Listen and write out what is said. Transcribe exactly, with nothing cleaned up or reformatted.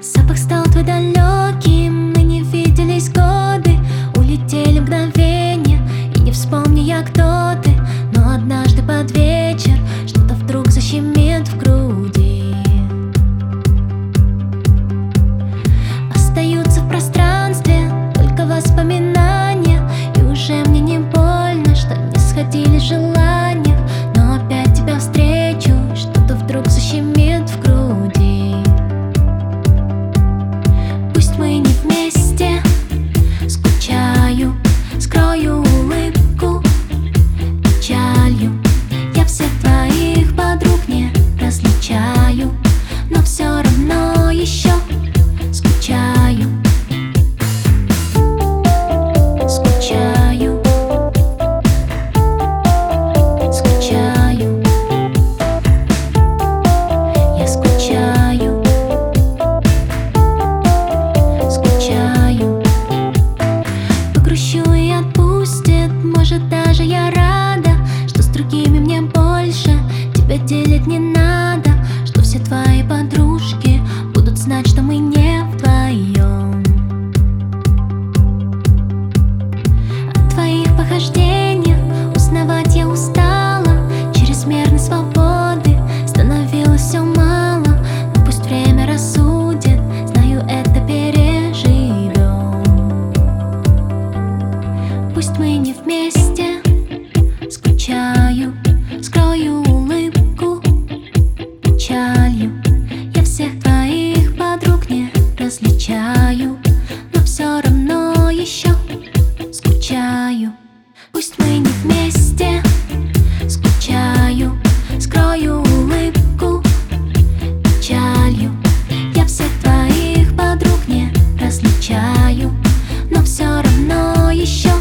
Запах стал твой далеким, мы не виделись годы. Улетели мгновения, и не вспомню я, кто ты. Но однажды под вечер что-то вдруг защемит в груди. Остаются в пространстве только воспоминания, и уже мне не больно, что не сходились желания. Но опять тебя встречу, что-то вдруг защемит в груди. Пусть мы не вместе, скучаю, скрою улыбку печалью. Я всех твоих подруг не различаю, но все равно еще скучаю. Скучаю, скучаю, я скучаю, скучаю. Погрущу и отпустит, может, даже я рада, что с другими мне больше тебя делить не надо, что все твои подружки будут знать, что мы не вдвоем. О твоих похождениях узнавать я устала, чрезмерной свободы становилось все мало. Но пусть время рассудит, знаю, это переживем. Пусть мы не вместе, скучаю, скрою улыбку печалью. Я всех твоих подруг не различаю, но все равно еще скучаю. Пусть мы не вместе, скучаю, скрою улыбку печалью. Я всех твоих подруг не различаю, но все равно еще